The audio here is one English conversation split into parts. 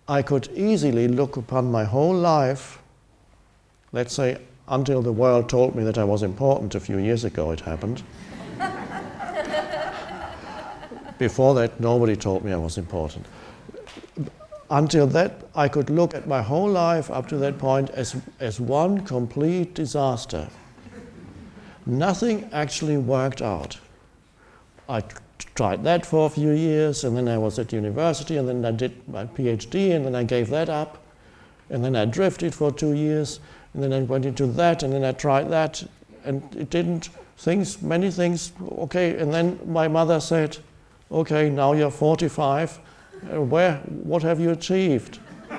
I could easily look upon my whole life, let's say until the world told me that I was important a few years ago it happened. Before that, nobody told me I was important. Until that, I could look at my whole life up to that point as one complete disaster. Nothing actually worked out. I tried that for a few years, and then I was at university, and then I did my PhD, and then I gave that up, and then I drifted for 2 years, and then I went into that, and then I tried that, and it didn't. Many things, okay, and then my mother said, okay, now you're 45, what have you achieved?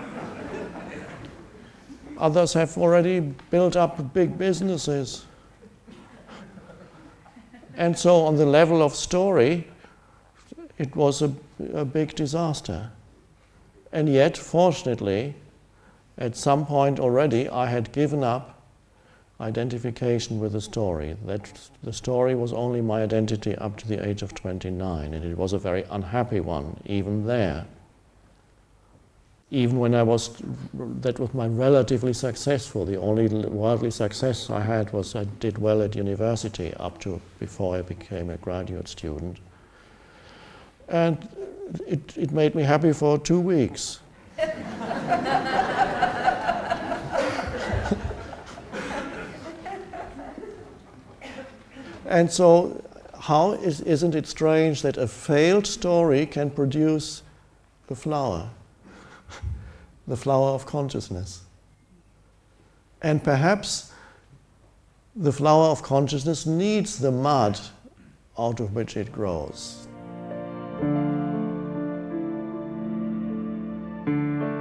Others have already built up big businesses. And so on the level of story, it was a big disaster. And yet, fortunately, at some point already, I had given up identification with the story. That the story was only my identity up to the age of 29, and it was a very unhappy one, even there. Even when that was my relatively successful. The only worldly success I had was I did well at university up to before I became a graduate student. And it made me happy for 2 weeks. And so, isn't it strange that a failed story can produce the flower of consciousness? And perhaps the flower of consciousness needs the mud out of which it grows.